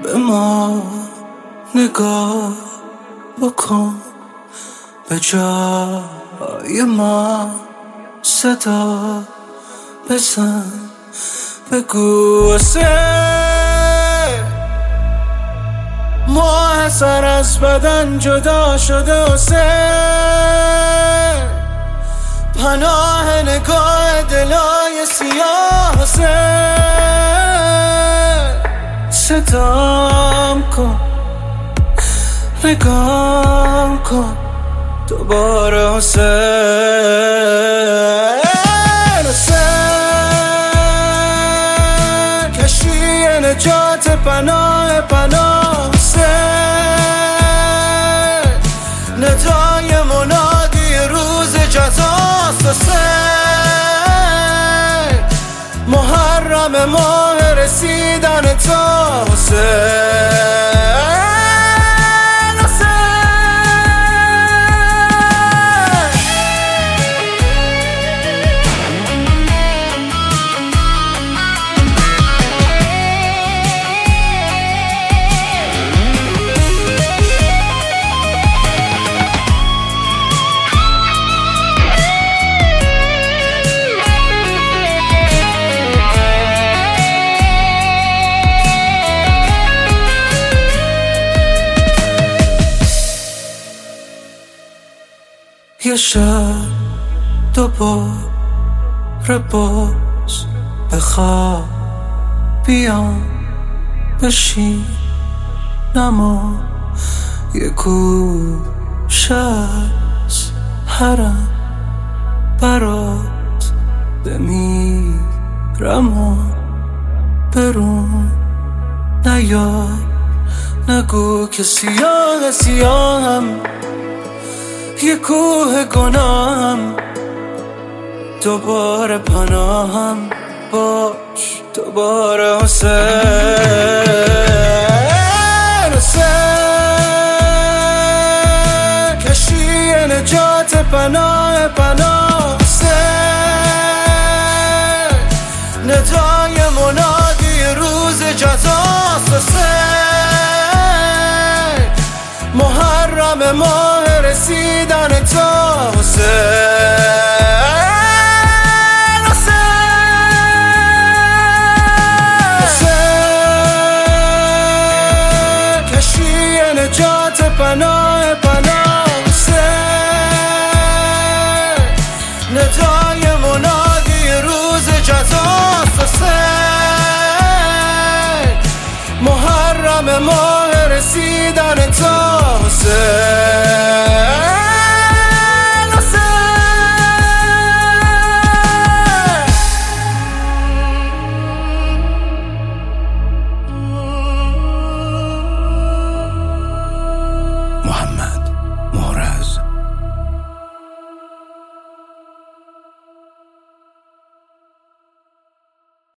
به ما نگاه بکن، به جای ما صدا بزن، بگو ماه سر از بدن جدا شده پناه نگاه دلای سیاه صدام کن، نگام کن دوباره کشی نجات پناه ندای منادی روز جزاست محرم ماه رسیدن تا یه شب دوباره باز بخواب بیام بشینم و یه گوشه از حرم برات بمیرم و برون نیار، نگو که سیاهم یه کوه گناهم، دوباره پناهم باش دوباره